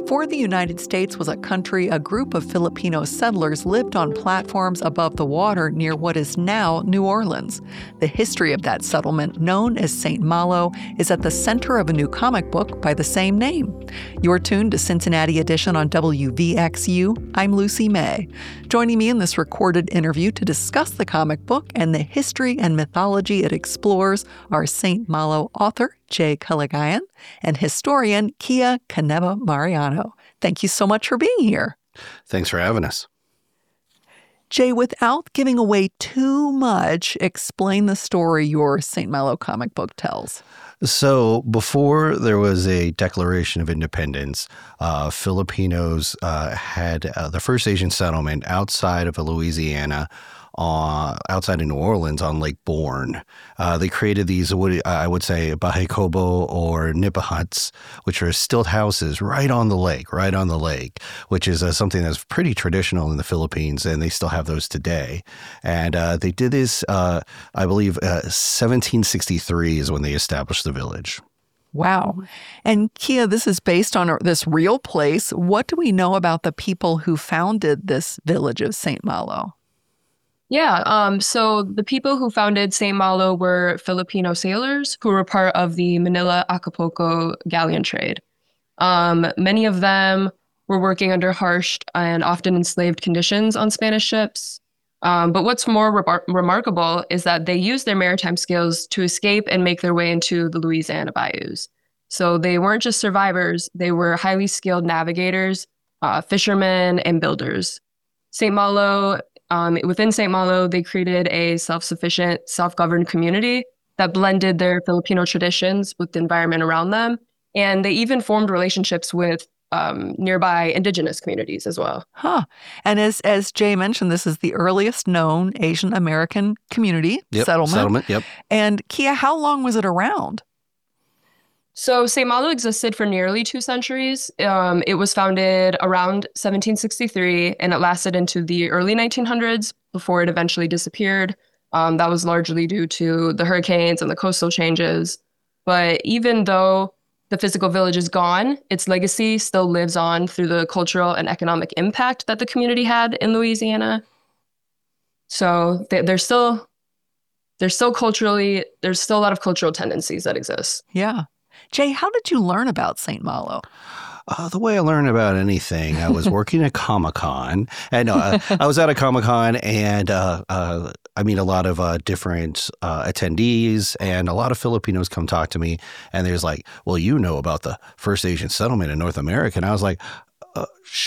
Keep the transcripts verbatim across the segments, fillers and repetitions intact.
Before the United States was a country, a group of Filipino settlers lived on platforms above the water near what is now New Orleans. The history of that settlement, known as Saint Malo, is at the center of a new comic book by the same name. You're tuned to Cincinnati Edition on W V X U. I'm Lucy May. Joining me in this recorded interview to discuss the comic book and the history and mythology it explores are Saint Malo author Jay Caligayan and historian Kia Caneva-Mariano. Thank you so much for being here. Thanks for having us. Jay, without giving away too much, explain the story your Saint Malo comic book tells. So before there was a Declaration of Independence, uh, Filipinos uh, had uh, the first Asian settlement outside of Louisiana, uh, outside of New Orleans on Lake Bourne. Uh, they created these, what I would say, bahay kubo or nipa huts, which are stilt houses right on the lake, right on the lake, which is uh, something that's pretty traditional in the Philippines, and they still have those today. And uh, they did this, uh, I believe, uh, seventeen sixty-three is when they established the village. Wow. And Kia, this is based on this real place. What do we know about the people who founded this village of Saint Malo? Yeah, um, so the people who founded Saint Malo were Filipino sailors who were part of the Manila-Acapulco galleon trade. Um, many of them were working under harsh and often enslaved conditions on Spanish ships. Um, but what's more re- remarkable is that they used their maritime skills to escape and make their way into the Louisiana bayous. So they weren't just survivors, they were highly skilled navigators, uh, fishermen, and builders. Saint Malo Um, within Saint Malo, they created a self-sufficient, self-governed community that blended their Filipino traditions with the environment around them. And they even formed relationships with um, nearby indigenous communities as well. Huh. And as as Jay mentioned, this is the earliest known Asian American community yep, settlement. Settlement, yep. And Kia, how long was it around? So Saint Malo existed for nearly two centuries. Um, it was founded around seventeen sixty-three, and it lasted into the early nineteen hundreds before it eventually disappeared. Um, that was largely due to the hurricanes and the coastal changes. But even though the physical village is gone, its legacy still lives on through the cultural and economic impact that the community had in Louisiana. So they, they're still, they're still culturally, there's still a lot of cultural tendencies that exist. Yeah. Jay, how did you learn about Saint Malo? Uh, the way I learn about anything, I was working at Comic-Con, and no, uh, I was at a Comic-Con, and uh, uh, I meet a lot of uh, different uh, attendees, and a lot of Filipinos come talk to me, and there's like, well, you know about the first Asian settlement in North America, and I was like, uh,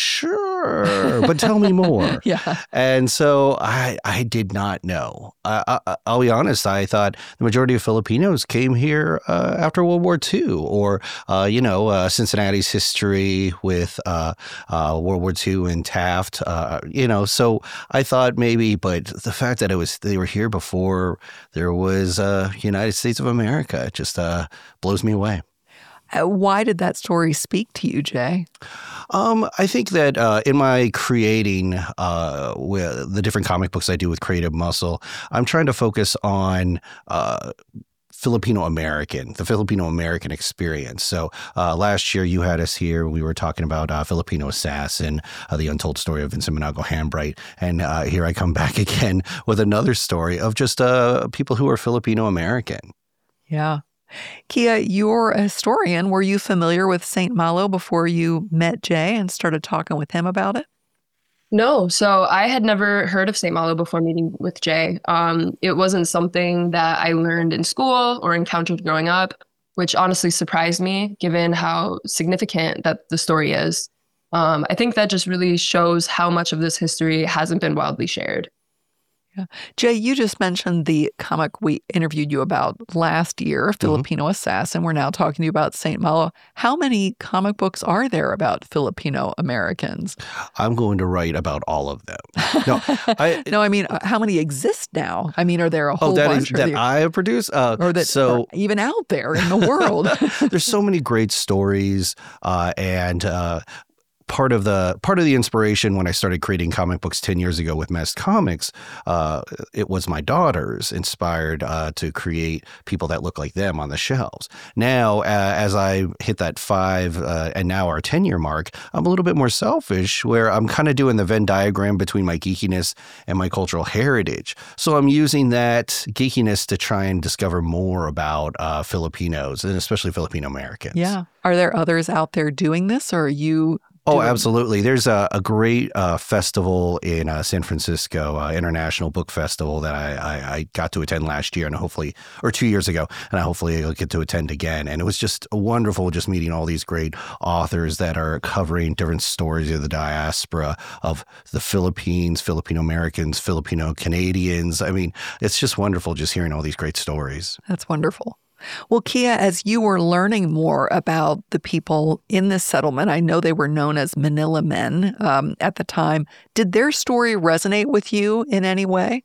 sure, but tell me more. Yeah. And so I I did not know. I, I, I'll be honest. I thought the majority of Filipinos came here uh, after World War Two, or uh, you know, uh, Cincinnati's history with uh, uh, World War Two and Taft. Uh, you know, so I thought maybe, but the fact that it was they were here before there was uh, United States of America just uh, blows me away. Why did that story speak to you, Jay? Um, I think that uh, in my creating uh, with the different comic books I do with Creative Muscle, I'm trying to focus on uh, Filipino American, the Filipino American experience. So uh, last year you had us here. We were talking about uh, Filipino Assassin, uh, the untold story of Vincent Manago Hambright. And uh, here I come back again with another story of just uh, people who are Filipino American. Yeah. Kia, you're a historian. Were you familiar with Saint Malo before you met Jay and started talking with him about it? No, so I had never heard of Saint Malo before meeting with Jay. Um, it wasn't something that I learned in school or encountered growing up, which honestly surprised me given how significant that the story is. Um, I think that just really shows how much of this history hasn't been widely shared. Yeah. Jay, you just mentioned the comic we interviewed you about last year, Filipino mm-hmm. Assassin. We're now talking to you about Saint Malo. How many comic books are there about Filipino Americans? I'm going to write about all of them. No, I, no, I mean, how many exist now? I mean, are there a whole oh, that bunch? Is, that I have produced? Uh, or that so, are even out there in the world? There's so many great stories uh, and uh part of the part of the inspiration when I started creating comic books ten years ago with Mest Comics, uh, it was my daughters inspired uh, to create people that look like them on the shelves. Now, uh, as I hit that five uh, and now our ten year mark, I'm a little bit more selfish, where I'm kind of doing the Venn diagram between my geekiness and my cultural heritage. So I'm using that geekiness to try and discover more about uh, Filipinos, and especially Filipino Americans. Yeah. Are there others out there doing this, or are you? Oh, absolutely. There's a, a great uh, festival in uh, San Francisco, uh, International Book Festival, that I, I, I got to attend last year and hopefully, or two years ago, and I hopefully will get to attend again. And it was just wonderful just meeting all these great authors that are covering different stories of the diaspora of the Philippines, Filipino Americans, Filipino Canadians. I mean, it's just wonderful just hearing all these great stories. That's wonderful. Well, Kia, as you were learning more about the people in this settlement, I know they were known as Manila Men um, at the time. Did their story resonate with you in any way?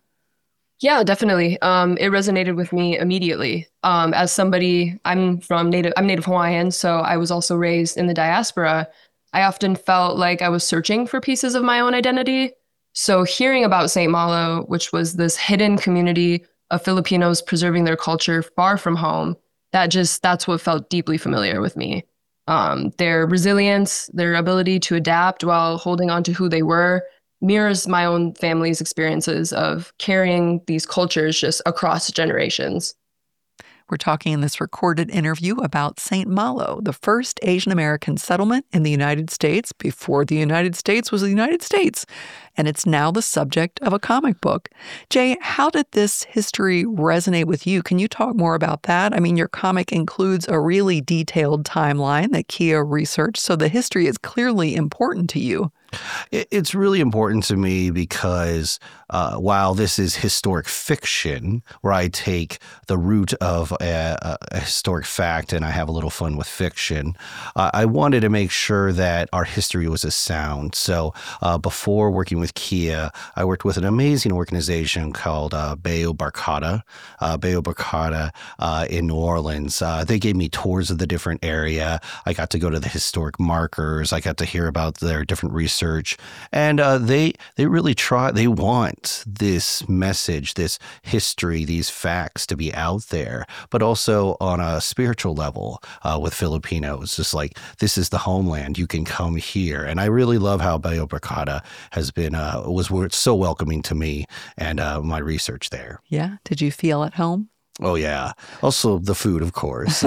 Yeah, definitely. Um, it resonated with me immediately. Um, as somebody, I'm from Native, I'm Native Hawaiian, so I was also raised in the diaspora. I often felt like I was searching for pieces of my own identity. So hearing about Saint Malo, which was this hidden community of Filipinos preserving their culture far from home, that just, that's what felt deeply familiar with me. Um, their resilience, their ability to adapt while holding on to who they were, mirrors my own family's experiences of carrying these cultures just across generations. We're talking in this recorded interview about Saint Malo, the first Asian American settlement in the United States before the United States was the United States. And it's now the subject of a comic book. Jay, how did this history resonate with you? Can you talk more about that? I mean, your comic includes a really detailed timeline that Kia researched, so the history is clearly important to you. It's really important to me because uh, while this is historic fiction, where I take the root of a, a historic fact and I have a little fun with fiction, uh, I wanted to make sure that our history was as sound. So uh, before working with Kia, I worked with an amazing organization called uh, Bayo Barkada, uh, Bayo Barkada uh, in New Orleans. Uh, they gave me tours of the different area. I got to go to the historic markers. I got to hear about their different research. And uh, they they really try, they want this message, this history, these facts to be out there, but also on a spiritual level uh, with Filipinos. Just like, this is the homeland, you can come here. And I really love how Bayo Barkada has been, uh, was so welcoming to me and uh, my research there. Yeah. Did you feel at home? Oh yeah. Also the food, of course.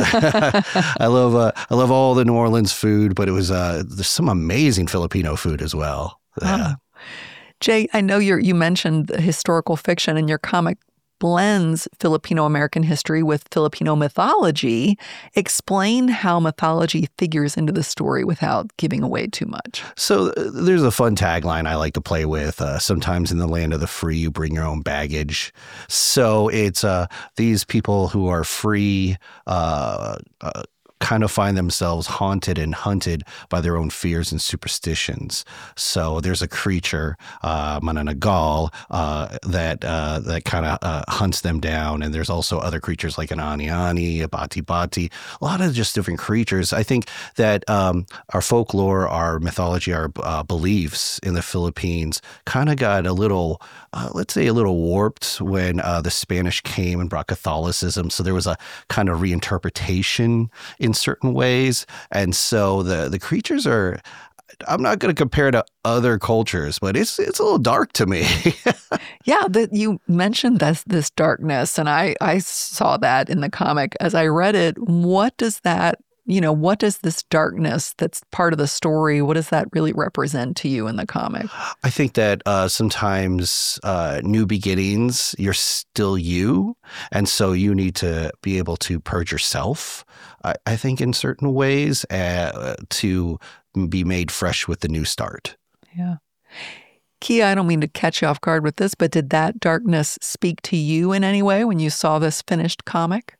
I love uh, I love all the New Orleans food, but it was uh, there's some amazing Filipino food as well. Yeah. Oh. Jay, I know you you mentioned the historical fiction, and your comic blends Filipino American history with Filipino mythology. Explain how mythology figures into the story without giving away too much. So uh, there's a fun tagline I like to play with. Uh, Sometimes in the land of the free, you bring your own baggage. So it's uh, these people who are free, uh, uh, kind of find themselves haunted and hunted by their own fears and superstitions. So there's a creature, uh, Mananagal, uh, that uh, that kind of uh, hunts them down. And there's also other creatures like an Ani-Ani, a Bati-Bati, a lot of just different creatures. I think that um, our folklore, our mythology, our uh, beliefs in the Philippines kind of got a little, uh, let's say a little warped when uh, the Spanish came and brought Catholicism. So there was a kind of reinterpretation in certain ways. And so the, the creatures are, I'm not going to compare to other cultures, but it's it's a little dark to me. Yeah, that you mentioned this this darkness, and I, I saw that in the comic as I read it. What does that, you know, what does this darkness that's part of the story, what does that really represent to you in the comic? I think that uh, sometimes uh, new beginnings, you're still you. And so you need to be able to purge yourself, I, I think, in certain ways uh, to be made fresh with the new start. Yeah. Kia, I don't mean to catch you off guard with this, but did that darkness speak to you in any way when you saw this finished comic?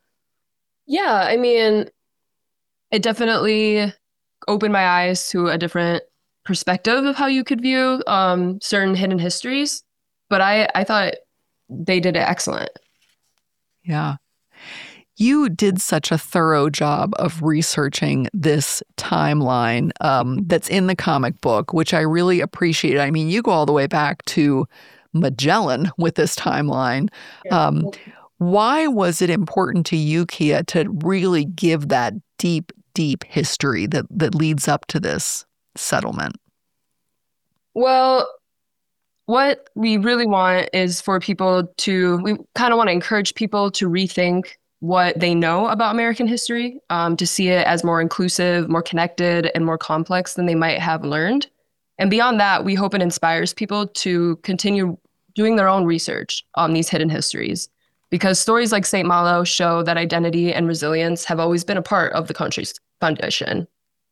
Yeah, I mean, it definitely opened my eyes to a different perspective of how you could view um, certain hidden histories. But I, I thought they did it excellent. Yeah. You did such a thorough job of researching this timeline um, that's in the comic book, which I really appreciate. I mean, you go all the way back to Magellan with this timeline. Um, why was it important to you, Kia, to really give that deep, deep history that, that leads up to this settlement? Well, what we really want is for people to, we kind of want to encourage people to rethink what they know about American history, um, to see it as more inclusive, more connected, and more complex than they might have learned. And beyond that, we hope it inspires people to continue doing their own research on these hidden histories, because stories like Saint Malo show that identity and resilience have always been a part of the country's foundation.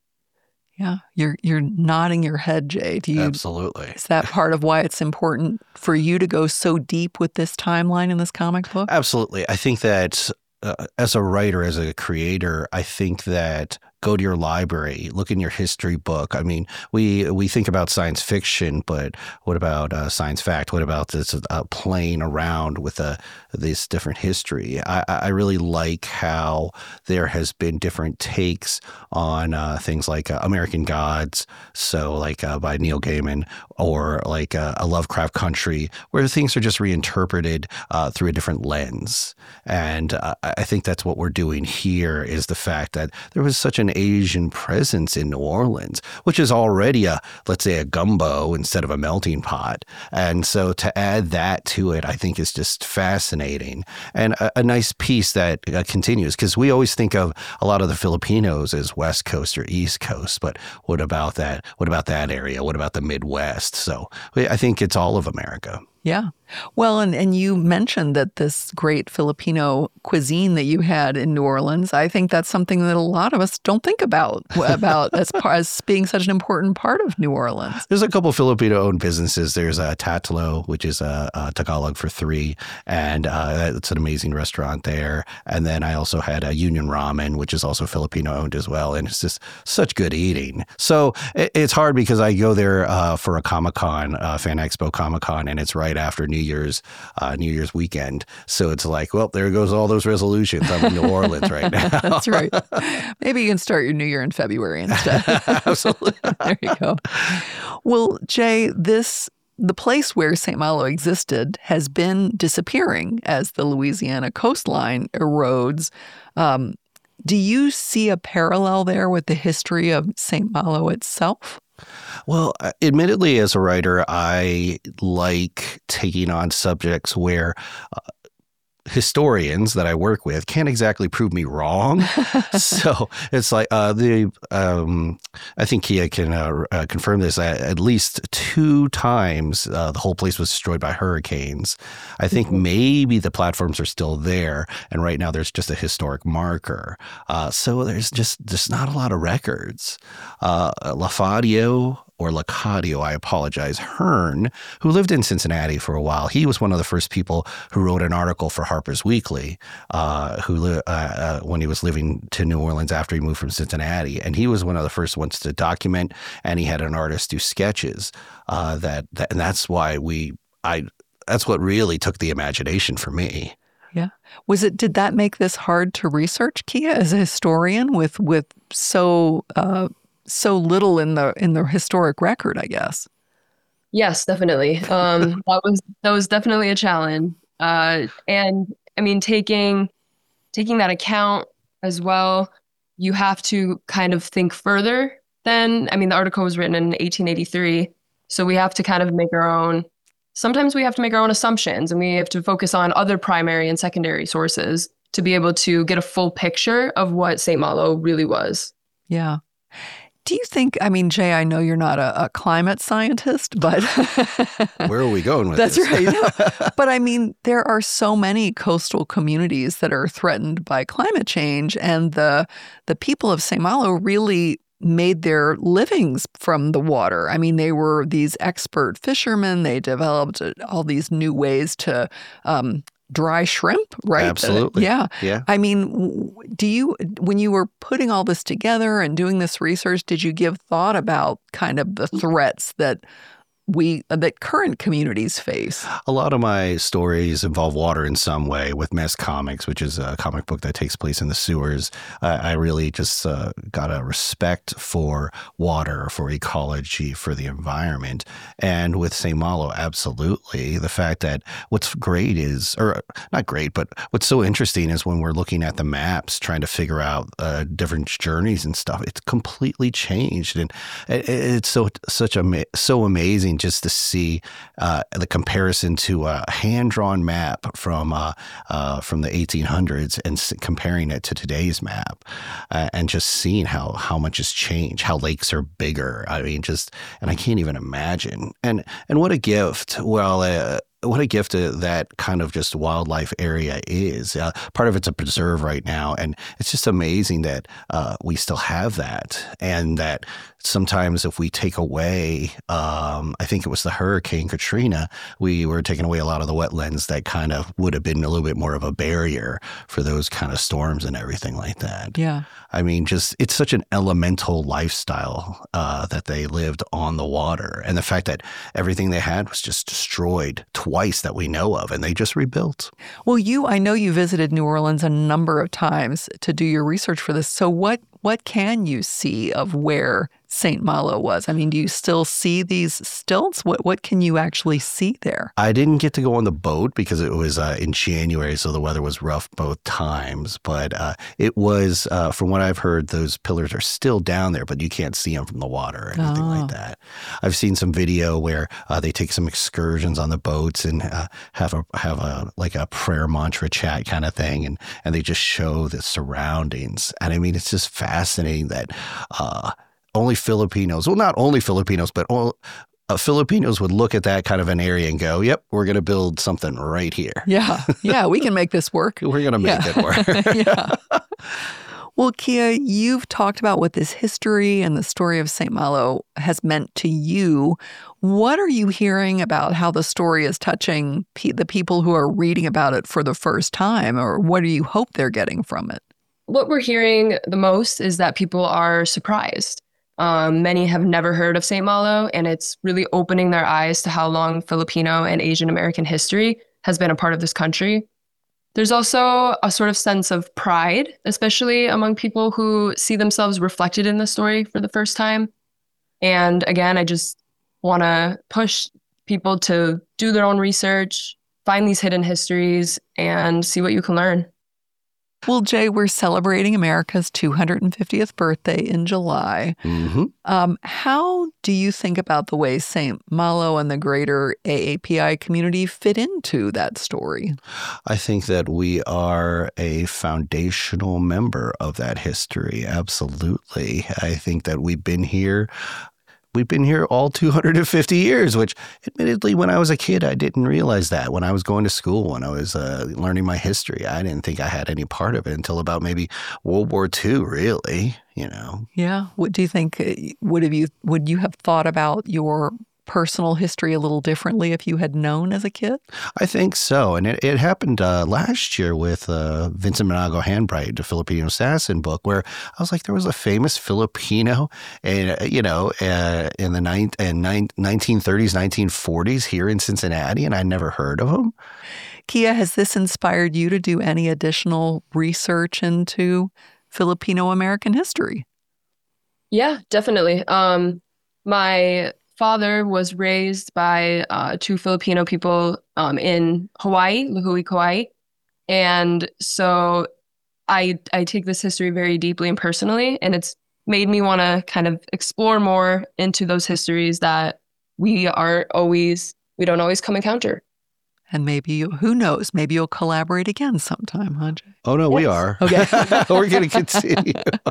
Yeah, you're you're nodding your head, Jay. Do you, Absolutely. Is that part of why it's important for you to go so deep with this timeline in this comic book? Absolutely. I think that uh, as a writer, as a creator, I think that go to your library, look in your history book. I mean, we we think about science fiction, but what about uh, science fact? What about this uh, playing around with uh, this different history? I, I really like how there has been different takes on uh, things like uh, American Gods, so like uh, by Neil Gaiman, or like uh, a Lovecraft Country, where things are just reinterpreted uh, through a different lens. And uh, I think that's what we're doing here, is the fact that there was such an Asian presence in New Orleans, which is already a, let's say, a gumbo instead of a melting pot. And so to add that to it, I think is just fascinating, and a, a nice piece that uh, continues, because we always think of a lot of the Filipinos as West Coast or East Coast, but what about that? What about that area? What about the Midwest? So I think it's all of America. Yeah. Well, and, and you mentioned that this great Filipino cuisine that you had in New Orleans, I think that's something that a lot of us don't think about, about as, par, as being such an important part of New Orleans. There's a couple Filipino-owned businesses. There's uh, Tatlo, which is a uh, uh, Tagalog for three, and uh, it's an amazing restaurant there. And then I also had a Union Ramen, which is also Filipino-owned as well, and it's just such good eating. So it, it's hard because I go there uh, for a Comic-Con, uh, Fan Expo Comic-Con, and it's right after New Year's uh, New Year's weekend. So it's like, well, there goes all those resolutions. I'm in New Orleans right now. That's right. Maybe you can start your New Year in February instead. Absolutely. There you go. Well, Jay, this the place where Saint Malo existed has been disappearing as the Louisiana coastline erodes. Um, do you see a parallel there with the history of Saint Malo itself? Well, admittedly, as a writer, I like taking on subjects where uh, historians that I work with can't exactly prove me wrong. So it's like uh, the um, I think Kia can uh, uh, confirm this. At, at least two times, uh, the whole place was destroyed by hurricanes. I think mm-hmm. maybe the platforms are still there, and right now there's just a historic marker. Uh, so there's just just not a lot of records. Uh, Lafadio. or Lacadio, I apologize, Hearn, who lived in Cincinnati for a while. He was one of the first people who wrote an article for Harper's Weekly uh, who uh, uh, when he was living to New Orleans after he moved from Cincinnati. And he was one of the first ones to document, and he had an artist do sketches. Uh, that, that and that's why we, I, that's what really took the imagination for me. Yeah. Was it, did that make this hard to research, Kia, as a historian with, with so, uh, so little in the in the historic record, I guess? Yes, definitely. Um, that was that was definitely a challenge. Uh, and I mean, taking taking that account as well, you have to kind of think further than, I mean, the article was written in eighteen eighty-three, so we have to kind of make our own. Sometimes we have to make our own assumptions, and we have to focus on other primary and secondary sources to be able to get a full picture of what Saint Malo really was. Yeah. Do you think, I mean, Jay, I know you're not a, a climate scientist, but... Where are we going with That's this? That's right. No. But I mean, there are so many coastal communities that are threatened by climate change, and the the people of Saint Malo really made their livings from the water. I mean, they were these expert fishermen. They developed all these new ways to... Um, dry shrimp, right? Absolutely. Yeah. Yeah. I mean, do you, when you were putting all this together and doing this research, did you give thought about kind of the threats that we that current communities face? A lot of my stories involve water in some way. With Mess Comics, which is a comic book that takes place in the sewers, uh, I really just uh, got a respect for water, for ecology, for the environment. And with Saint Malo, absolutely. The fact that what's great is, or not great, but what's so interesting is when we're looking at the maps, trying to figure out uh, different journeys and stuff, it's completely changed. And it, it's so such a so amazing just to see uh, the comparison to a hand-drawn map from uh, uh, from the eighteen hundreds and s- comparing it to today's map, uh, and just seeing how how much has changed, how lakes are bigger. I mean, just and I can't even imagine. And and what a gift. Well. Uh, What a gift that kind of just wildlife area is. Uh, part of it's a preserve right now, and it's just amazing that uh, we still have that, and that sometimes if we take away, um, I think it was the Hurricane Katrina, we were taking away a lot of the wetlands that kind of would have been a little bit more of a barrier for those kind of storms and everything like that. Yeah. I mean, just it's such an elemental lifestyle uh, that they lived on the water, and the fact that everything they had was just destroyed twice that we know of, and they just rebuilt. Well, you, I know you visited New Orleans a number of times to do your research for this. So what what can you see of where Saint Malo was? I mean, do you still see these stilts? What what can you actually see there? I didn't get to go on the boat because it was uh, in January, so the weather was rough both times. But uh, it was, uh, from what I've heard, those pillars are still down there, but you can't see them from the water or anything Oh. like that. I've seen some video where uh, they take some excursions on the boats and uh, have a have a like a prayer mantra chat kind of thing, and and they just show the surroundings. And I mean, it's just fascinating that uh, only Filipinos, well, not only Filipinos, but all uh, Filipinos would look at that kind of an area and go, yep, we're going to build something right here. Yeah, yeah, we can make this work. We're going to make Yeah. it work. Yeah. Well, Kia, you've talked about what this history and the story of Saint Malo has meant to you. What are you hearing about how the story is touching pe- the people who are reading about it for the first time, or what do you hope they're getting from it? What we're hearing the most is that people are surprised. Um, many have never heard of Saint Malo, and it's really opening their eyes to how long Filipino and Asian American history has been a part of this country. There's also a sort of sense of pride, especially among people who see themselves reflected in the story for the first time. And again, I just want to push people to do their own research, find these hidden histories, and see what you can learn. Well, Jay, we're celebrating America's two hundred fiftieth birthday in July. Mm-hmm. Um, how do you think about the way Saint Malo and the greater A A P I community fit into that story? I think that we are a foundational member of that history. Absolutely. I think that we've been here. We've been here all two hundred fifty years, which admittedly, when I was a kid, I didn't realize that. When I was going to school, when I was uh, learning my history, I didn't think I had any part of it until about maybe World War Two, really, you know. Yeah. What do you think? uh, Would have you would you have thought about your personal history a little differently if you had known as a kid? I think so. And it, it happened uh, last year with uh, Vincent Manago Handbright, the Filipino assassin book, where I was like, there was a famous Filipino, and you know, uh, in the nine, in nine, nineteen thirties, nineteen forties here in Cincinnati, and I never heard of him. Kia, has this inspired you to do any additional research into Filipino American history? Yeah, definitely. Um, my father was raised by uh, two Filipino people um, in Hawaii, Lihue, Kauai. And so I I take this history very deeply and personally, and it's made me want to kind of explore more into those histories that we aren't always, we don't always come encounter. And maybe, you, who knows, maybe you'll collaborate again sometime, huh, Jay? Oh, no, we Yes. are. Okay. We're going to continue.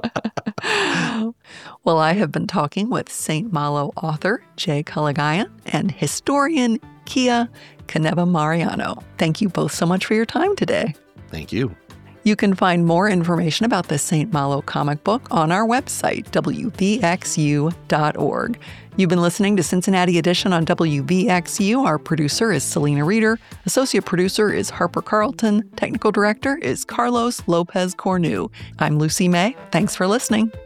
Well, I have been talking with Saint Malo author Jay Kalagayan and historian Kia Kaneba Mariano. Thank you both so much for your time today. Thank you. You can find more information about the Saint Malo comic book on our website, W V X U dot org. You've been listening to Cincinnati Edition on W V X U. Our producer is Selena Reeder. Associate producer is Harper Carlton. Technical director is Carlos Lopez Cornu. I'm Lucy May. Thanks for listening.